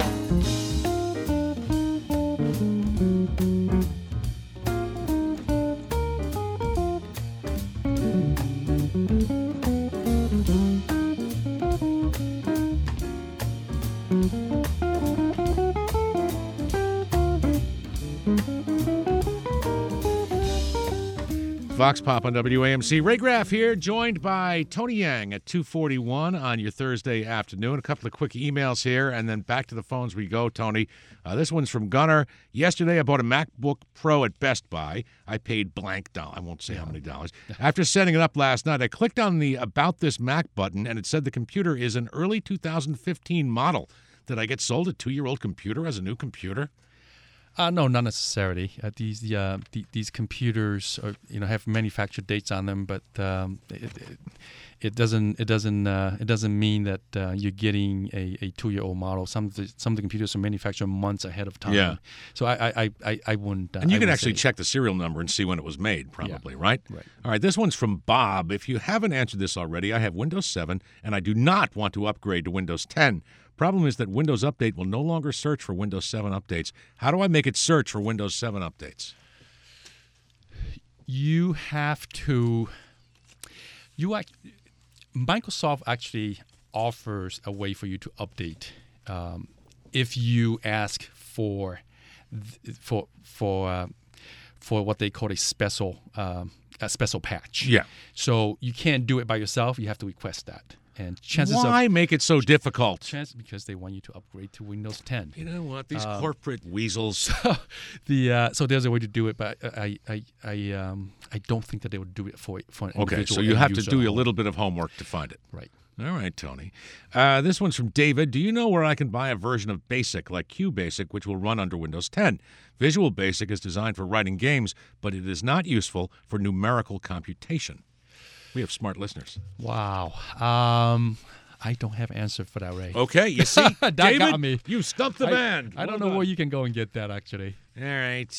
Speaker 1: Vox Pop on WAMC. Ray Graff here, joined by Tony Yang at 2:41 on your Thursday afternoon. A couple of quick emails here, and then back to the phones we go, Tony. This one's from Gunnar. Yesterday, I bought a MacBook Pro at Best Buy. I paid blank dollar. I won't say how many dollars. After setting it up last night, I clicked on the About This Mac button, and it said the computer is an early 2015 model. Did I get sold a 2-year-old computer as a new computer?
Speaker 2: No, not necessarily. These computers are, have manufacture dates on them, but it doesn't mean that you're getting a 2-year-old model. Some of the computers are manufactured months ahead of time.
Speaker 1: Yeah.
Speaker 2: So I wouldn't.
Speaker 1: And you can actually check the serial number and see when it was made, probably, right?
Speaker 2: Right.
Speaker 1: All right. This one's from Bob. If you haven't answered this already, I have Windows 7, and I do not want to upgrade to Windows 10. Problem is that Windows Update will no longer search for Windows 7 updates. How do I make it search for Windows 7 updates?
Speaker 2: You have to. Microsoft actually offers a way for you to update if you ask for what they call a special patch.
Speaker 1: Yeah.
Speaker 2: So you can't do it by yourself. You have to request that. And
Speaker 1: why make it so difficult?
Speaker 2: Because they want you to upgrade to Windows 10.
Speaker 1: You know what? These corporate weasels.
Speaker 2: So there's a way to do it, but I don't think that they would do it for an individual.
Speaker 1: Okay, so you have to do a little bit of homework to find it.
Speaker 2: Right.
Speaker 1: All right, Tony. This one's from David. Do you know where I can buy a version of BASIC, like QBasic, which will run under Windows 10? Visual Basic is designed for writing games, but it is not useful for numerical computation. We have smart listeners.
Speaker 2: Wow. I don't have an answer for that, Ray.
Speaker 1: Okay, you see?
Speaker 2: That
Speaker 1: David,
Speaker 2: got me.
Speaker 1: You stumped the band.
Speaker 2: I don't know where you can go and get that, actually.
Speaker 1: All right.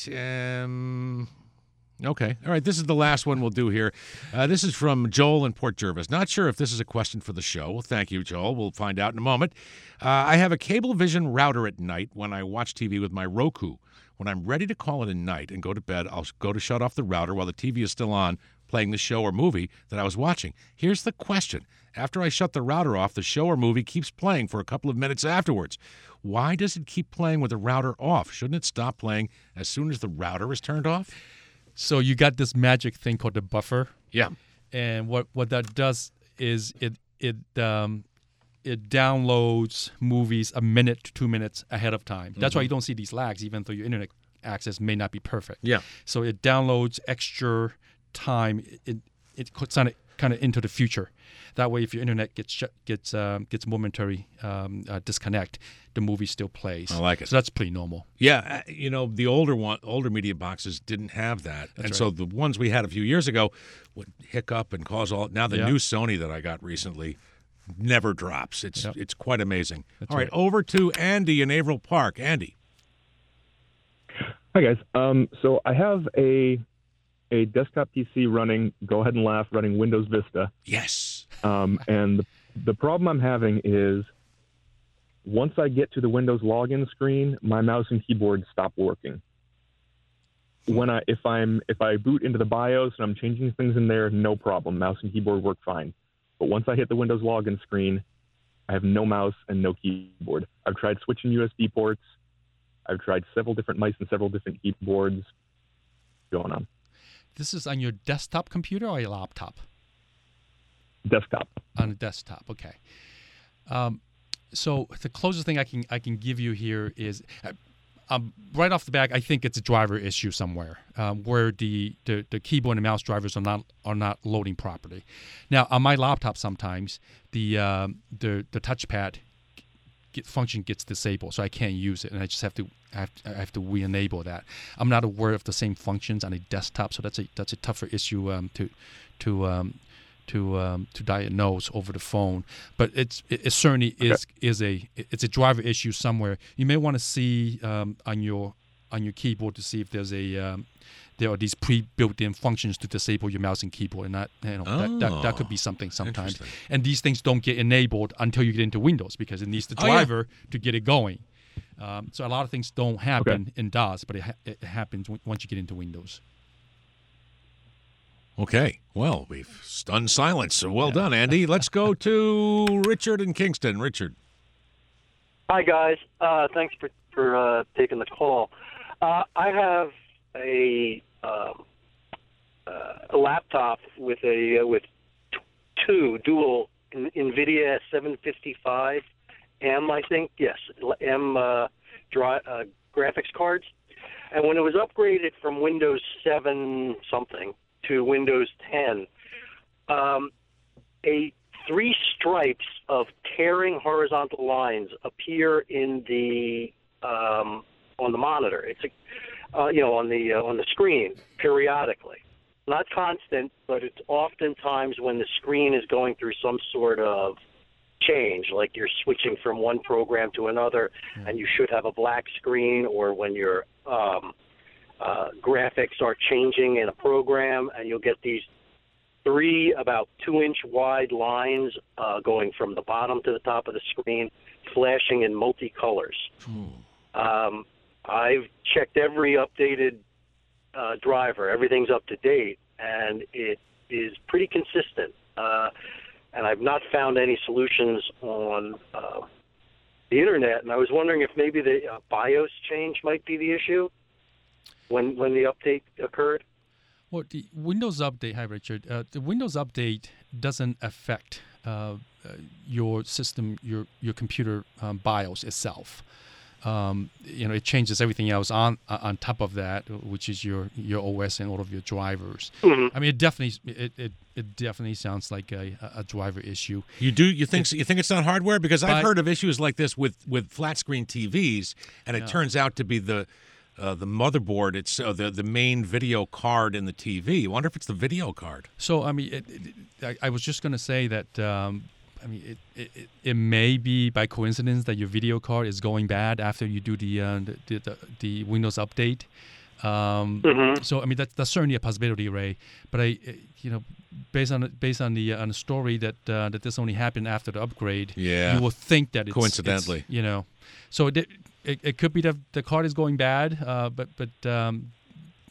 Speaker 1: Okay. All right, this is the last one we'll do here. This is from Joel in Port Jervis. Not sure if this is a question for the show. Well, thank you, Joel. We'll find out in a moment. I have a Cablevision router at night when I watch TV with my Roku. When I'm ready to call it a night and go to bed, I'll go to shut off the router while the TV is still on. playing the show or movie that I was watching. Here's the question. After I shut the router off, the show or movie keeps playing for a couple of minutes afterwards. Why does it keep playing with the router off? Shouldn't it stop playing as soon as the router is turned off?
Speaker 2: So you got this magic thing called the buffer.
Speaker 1: Yeah.
Speaker 2: And what that does is it downloads movies a minute to 2 minutes ahead of time. That's why you don't see these lags, even though your internet access may not be perfect.
Speaker 1: Yeah.
Speaker 2: So it downloads extra time. It puts on it kind of into the future. That way, if your internet gets momentary disconnect, the movie still plays.
Speaker 1: I like it.
Speaker 2: So that's pretty normal.
Speaker 1: Yeah, the older media boxes didn't have that, and so the ones we had a few years ago would hiccup and cause all. Now the new Sony that I got recently never drops. It's quite amazing. All right, over to Andy in Averill Park. Andy.
Speaker 11: Hi guys. So I have a desktop PC running. Go ahead and laugh. Running Windows Vista.
Speaker 1: Yes.
Speaker 11: And the problem I'm having is once I get to the Windows login screen, my mouse and keyboard stop working. If I boot into the BIOS and I'm changing things in there, no problem. Mouse and keyboard work fine. But once I hit the Windows login screen, I have no mouse and no keyboard. I've tried switching USB ports. I've tried several different mice and several different keyboards. What's going on?
Speaker 2: This is on your desktop computer or your laptop?
Speaker 11: Desktop.
Speaker 2: On a desktop, okay. So the closest thing I can give you here is right off the bat, I think it's a driver issue somewhere where the keyboard and mouse drivers are not loading properly. Now on my laptop, sometimes the touchpad function gets disabled, so I can't use it, and I just have to re-enable that. I'm not aware of the same functions on a desktop, so that's a tougher issue to diagnose over the phone. But it certainly is it's a driver issue somewhere. You may want to see on your keyboard to see if there are these pre-built-in functions to disable your mouse and keyboard, and that could be something sometimes. And these things don't get enabled until you get into Windows because it needs the driver to get it going. So a lot of things don't happen in DOS, but it happens once you get into Windows.
Speaker 1: Okay. Well, we've stunned silence. So well done, Andy. Let's go to Richard in Kingston. Richard.
Speaker 12: Hi, guys. Thanks for taking the call. I have a laptop with two dual NVIDIA 755 M, I think. Yes, M graphics cards. And when it was upgraded from Windows 7 something to Windows 10, three stripes of tearing horizontal lines appear in the on the monitor. It's on the screen periodically. Not constant, but it's oftentimes when the screen is going through some sort of change, like you're switching from one program to another, and you should have a black screen, or when your graphics are changing in a program, and you'll get these three about 2-inch wide lines going from the bottom to the top of the screen, flashing in multicolors. I've checked every updated driver. Everything's up to date, and it is pretty consistent. And I've not found any solutions on the internet. And I was wondering if maybe the BIOS change might be the issue when the update occurred.
Speaker 2: Well, the Windows update, hi Richard. The Windows update doesn't affect your system, your computer BIOS itself. It changes everything else on top of that, which is your OS and all of your drivers. Mm-hmm. I mean, it definitely sounds like a driver issue.
Speaker 1: You think it's not hardware? Because I've heard of issues like this with flat screen TVs, and it turns out to be the motherboard. It's the main video card in the TV. I wonder if it's the video card.
Speaker 2: So I mean, I was just going to say that. It may be by coincidence that your video card is going bad after you do the Windows update. So I mean that's certainly a possibility, Ray. But based on the story that this only happened after the upgrade, you will think that it's
Speaker 1: coincidentally,
Speaker 2: So it could be that the card is going bad, but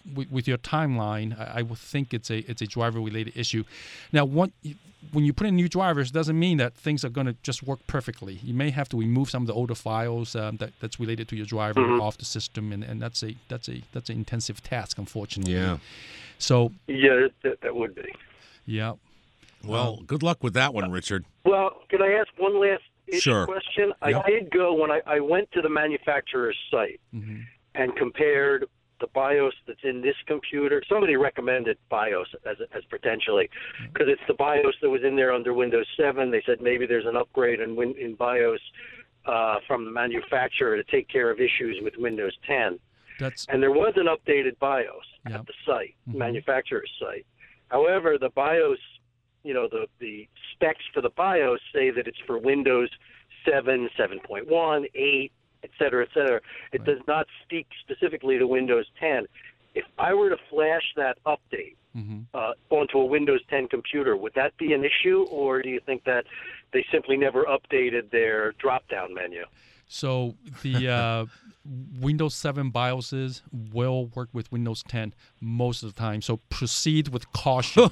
Speaker 2: with your timeline, I would think it's a driver-related issue. Now, when you put in new drivers, it doesn't mean that things are going to just work perfectly. You may have to remove some of the older files that's related to your driver off the system, and that's an intensive task, unfortunately.
Speaker 1: Yeah.
Speaker 2: So.
Speaker 12: Yeah, that would be.
Speaker 2: Yeah.
Speaker 1: Well, good luck with that one, Richard.
Speaker 12: Well, can I ask one last question?
Speaker 1: Yep.
Speaker 12: I did go when I went to the manufacturer's site and compared the BIOS that's in this computer. Somebody recommended BIOS as potentially, because it's the BIOS that was in there under Windows 7. They said maybe there's an upgrade in BIOS from the manufacturer to take care of issues with Windows 10. And there was an updated BIOS at the site, manufacturer's site. However, the BIOS, the specs for the BIOS say that it's for Windows 7, 7.1, 8, et cetera, et cetera. It does not speak specifically to Windows 10. If I were to flash that update onto a Windows 10 computer, would that be an issue, or do you think that they simply never updated their drop-down menu?
Speaker 2: So the Windows 7 BIOSes will work with Windows 10 most of the time. So proceed with caution.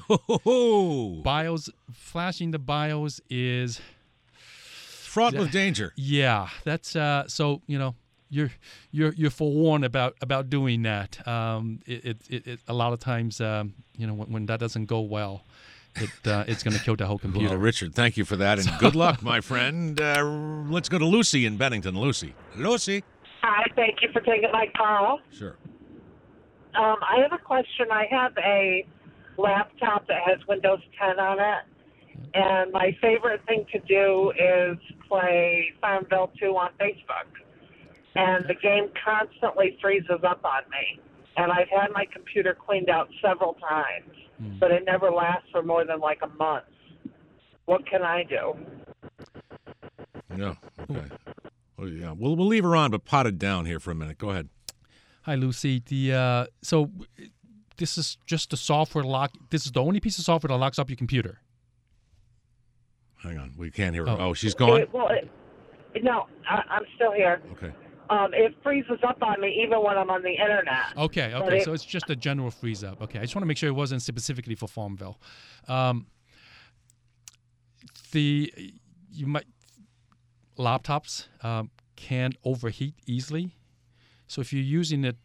Speaker 2: BIOS, flashing the BIOS is
Speaker 1: fraught with danger.
Speaker 2: Yeah, that's so you're forewarned about doing that. It a lot of times when that doesn't go well, it's going to kill the whole computer.
Speaker 1: Well, Richard, thank you for that, and good luck, my friend. Let's go to Lucy in Bennington. Lucy.
Speaker 13: Hi, thank you for taking my call.
Speaker 1: Sure.
Speaker 13: I have a question. I have a laptop that has Windows 10 on it, and my favorite thing to do is play Farmville 2 on Facebook. And the game constantly freezes up on me. And I've had my computer cleaned out several times, but it never lasts for more than like a month. What can I do?
Speaker 1: Yeah, okay. Well, yeah, we'll leave her on, but pot it down here for a minute. Go ahead.
Speaker 2: Hi, Lucy. So this is just the software lock. This is the only piece of software that locks up your computer.
Speaker 1: Hang on, we can't hear her. Oh, she's gone?
Speaker 13: No, I'm still here.
Speaker 1: Okay.
Speaker 13: It freezes up on me even when I'm on the internet.
Speaker 2: Okay. So it's just a general freeze up. Okay, I just want to make sure it wasn't specifically for Farmville. Laptops can overheat easily. So if you're using it,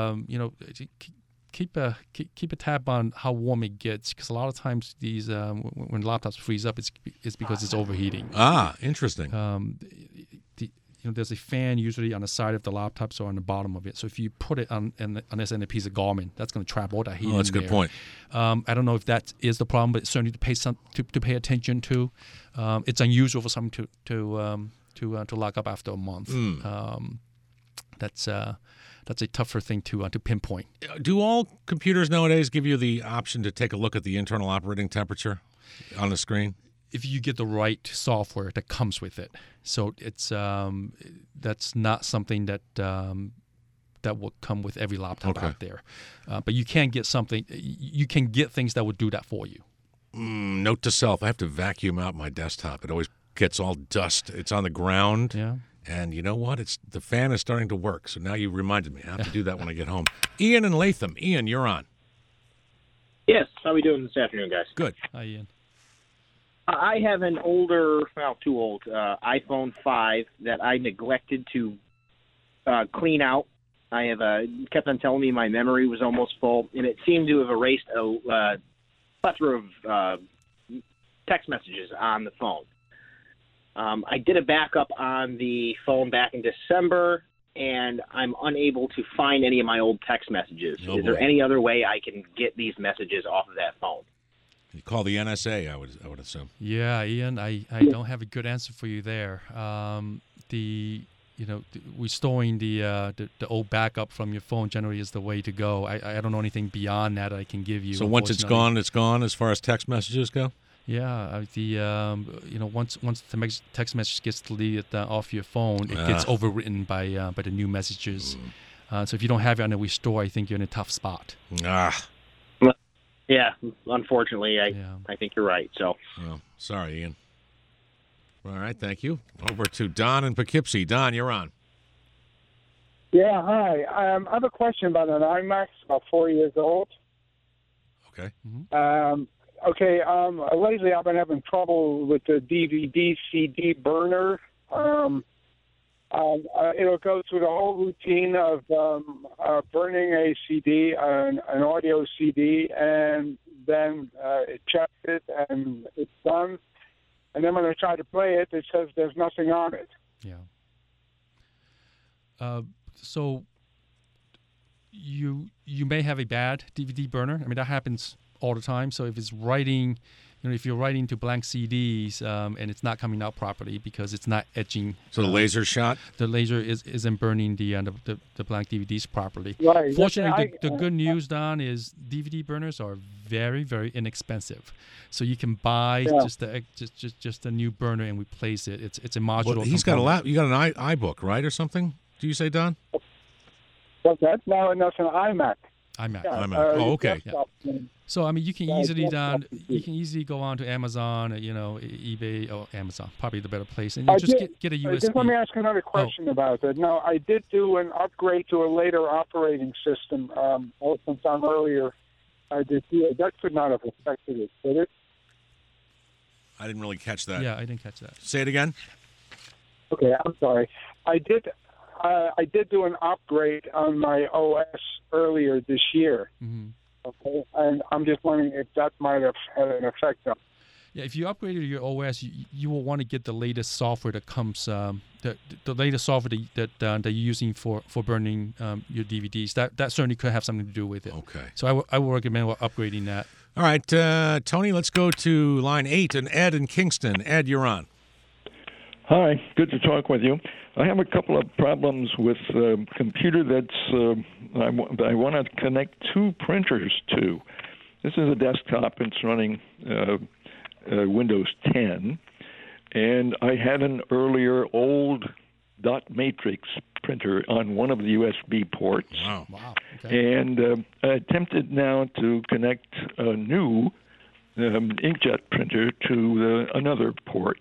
Speaker 2: keep a tab on how warm it gets, because a lot of times these when laptops freeze up, it's because it's overheating.
Speaker 1: Ah, interesting.
Speaker 2: There's a fan usually on the side of the laptop, or on the bottom of it. So if you put it on this end a piece of Garmin, that's going to trap all that heat.
Speaker 1: Oh, that's a good point.
Speaker 2: I don't know if that is the problem, but certainly to pay attention to. It's unusual for something to lock up after a month. That's a tougher thing to pinpoint.
Speaker 1: Do all computers nowadays give you the option to take a look at the internal operating temperature on the screen?
Speaker 2: If you get the right software that comes with it. So it's that's not something that will come with every laptop out there. But you can get something. You can get things that would do that for you.
Speaker 1: Note to self: I have to vacuum out my desktop. It always gets all dust. It's on the ground.
Speaker 2: Yeah.
Speaker 1: And you know what? The fan is starting to work. So now you reminded me. I have to do that when I get home. Ian and Latham. Ian, you're on.
Speaker 14: Yes. How are we doing this afternoon, guys?
Speaker 1: Good.
Speaker 2: Hi, Ian.
Speaker 14: I have an older, too old, iPhone 5 that I neglected to clean out. I have kept on telling me my memory was almost full, and it seemed to have erased a plethora of text messages on the phone. I did a backup on the phone back in December, and I'm unable to find any of my old text messages. Is there any other way I can get these messages off of that phone?
Speaker 1: You call the NSA, I would assume.
Speaker 2: Yeah, Ian, I don't have a good answer for you there. Restoring the old backup from your phone generally is the way to go. I don't know anything beyond that I can give you.
Speaker 1: So once it's gone as far as text messages go?
Speaker 2: Yeah, once the text message gets deleted off your phone, it gets overwritten by the new messages. So if you don't have it on the restore, I think you're in a tough spot.
Speaker 14: Yeah, unfortunately, I think you're right. So,
Speaker 1: sorry, Ian. All right, thank you. Over to Don in Poughkeepsie. Don, you're on.
Speaker 15: Yeah, hi. I have a question about an IMAX, about 4 years old.
Speaker 1: Okay.
Speaker 15: Lately I've been having trouble with the DVD CD burner. It'll go through the whole routine of burning a CD, an audio CD, and then it checks it and it's done. And then when I try to play it, it says there's nothing on it.
Speaker 2: Yeah. So you may have a bad DVD burner. I mean, that happens all the time. So if it's writing, if you're writing to blank CDs and it's not coming out properly because it's not etching.
Speaker 1: So the laser shot?
Speaker 2: The laser isn't burning the blank DVDs properly.
Speaker 15: Right.
Speaker 2: Fortunately, the good news, Don, is DVD burners are very, very inexpensive. So you can buy just a new burner and replace it. It's a modular.
Speaker 1: Well, he's got you got an iBook, right, or something? Do you say, Don?
Speaker 15: What's that? No, that's an iMac.
Speaker 2: iMac.
Speaker 1: Yeah, iMac. Okay.
Speaker 2: Yeah. So I mean, you can easily go on to Amazon, eBay or Amazon, probably the better place, and get a USB.
Speaker 15: Just let me ask another question about that. No, I did do an upgrade to a later operating system. Sometime earlier, I did. That could not have affected it, did it?
Speaker 1: I didn't really catch that.
Speaker 2: Yeah, I didn't catch that.
Speaker 1: Say it again.
Speaker 15: Okay, I'm sorry. I did do an upgrade on my OS earlier this year.
Speaker 2: Mm-hmm.
Speaker 15: Okay, and I'm just wondering if that might have had an effect on.
Speaker 2: Yeah, if you upgraded your OS, you will want to get the latest software that comes, the latest software that you're using for burning your DVDs. That certainly could have something to do with it.
Speaker 1: Okay.
Speaker 2: So I would recommend upgrading that.
Speaker 1: All right, Tony, let's go to line 8 and Ed in Kingston. Ed, you're on.
Speaker 16: Hi, good to talk with you. I have a couple of problems with a computer that's I want to connect two printers to. This is a desktop. It's running Windows 10, and I had an earlier old dot matrix printer on one of the USB ports.
Speaker 1: Wow.
Speaker 16: Okay. And I attempted now to connect a new inkjet printer to another port.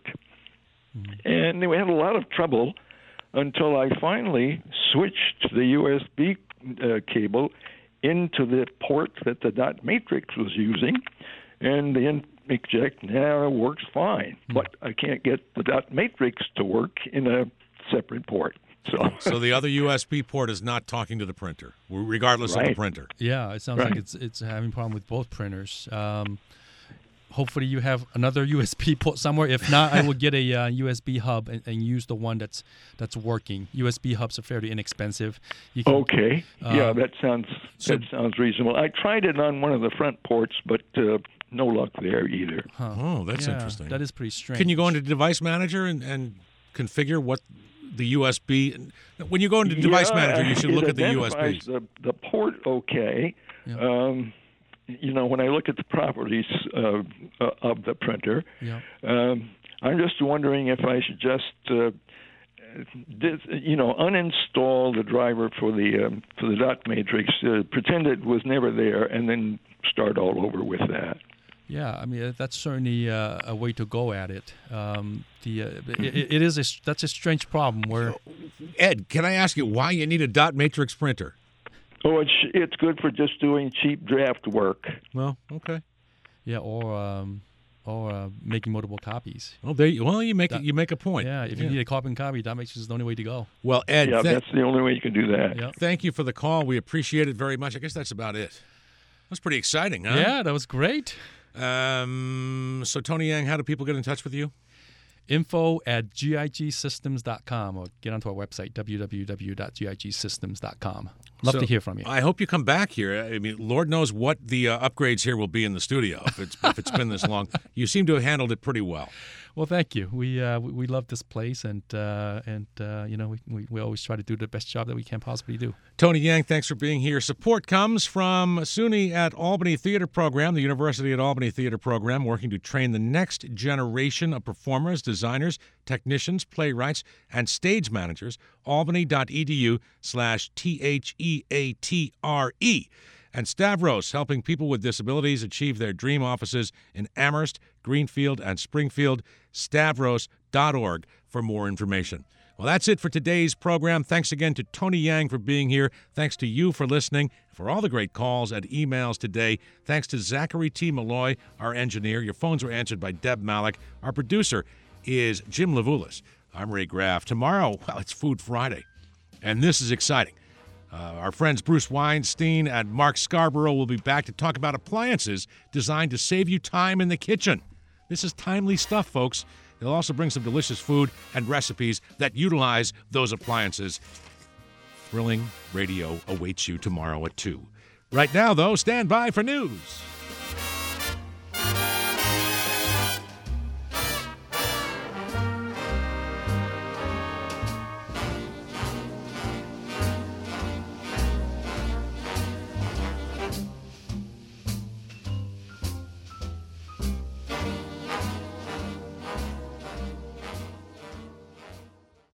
Speaker 16: And we had a lot of trouble until I finally switched the USB cable into the port that the dot matrix was using, and the inkjet now works fine. But I can't get the dot matrix to work in a separate port.
Speaker 1: So the other USB port is not talking to the printer, regardless of the printer.
Speaker 2: Yeah, it sounds like it's having a problem with both printers. Hopefully you have another USB port somewhere. If not, I will get a USB hub and use the one that's working. USB hubs are fairly inexpensive.
Speaker 16: Okay. That sounds reasonable. I tried it on one of the front ports, but no luck there either.
Speaker 2: Huh.
Speaker 1: Oh, that's interesting.
Speaker 2: That is pretty strange.
Speaker 1: Can you go into Device Manager and configure what the USB? When you go into Device Manager, you should look at the USB.
Speaker 16: The port, okay.
Speaker 2: Yeah.
Speaker 16: When I look at the properties of the printer, I'm just wondering if I should just, uninstall the driver for the dot matrix, pretend it was never there, and then start all over with that.
Speaker 2: Yeah, I mean that's certainly a way to go at it. That's a strange problem. Where
Speaker 1: Ed, can I ask you why you need a dot matrix printer?
Speaker 16: Oh, it's good for just doing cheap draft work.
Speaker 1: Well, okay.
Speaker 2: Yeah, or making multiple copies.
Speaker 1: You make a point.
Speaker 2: Yeah, if you need a carbon copy, that makes it the only way to go.
Speaker 1: Well, Ed,
Speaker 16: that's the only way you can do that.
Speaker 2: Yep.
Speaker 1: Thank you for the call. We appreciate it very much. I guess that's about it. That's pretty exciting, huh?
Speaker 2: Yeah, that was great.
Speaker 1: So Tony Yang, how do people get in touch with you?
Speaker 2: info@gigsystems.com or get onto our website, www.gigsystems.com. Love to hear from you.
Speaker 1: I hope you come back here. I mean, Lord knows what the upgrades here will be in the studio if it's been this long. You seem to have handled it pretty well.
Speaker 2: Well, thank you. We love this place, and we always try to do the best job that we can possibly do.
Speaker 1: Tony Yang, thanks for being here. Support comes from SUNY at Albany Theater Program, the University at Albany Theater Program, working to train the next generation of performers, designers, technicians, playwrights, and stage managers. Albany.edu/THEATRE. And Stavros, helping people with disabilities achieve their dream offices in Amherst, Greenfield, and Springfield. Stavros.org for more information. Well, that's it for today's program. Thanks again to Tony Yang for being here. Thanks to you for listening, for all the great calls and emails today. Thanks to Zachary T. Malloy, our engineer. Your phones were answered by Deb Malik. Our producer is Jim Levulis. I'm Ray Graff. Tomorrow, well, it's Food Friday, and this is exciting. Our friends Bruce Weinstein and Mark Scarborough will be back to talk about appliances designed to save you time in the kitchen. This is timely stuff, folks. They'll also bring some delicious food and recipes that utilize those appliances. Thrilling radio awaits you tomorrow at 2. Right now, though, stand by for news.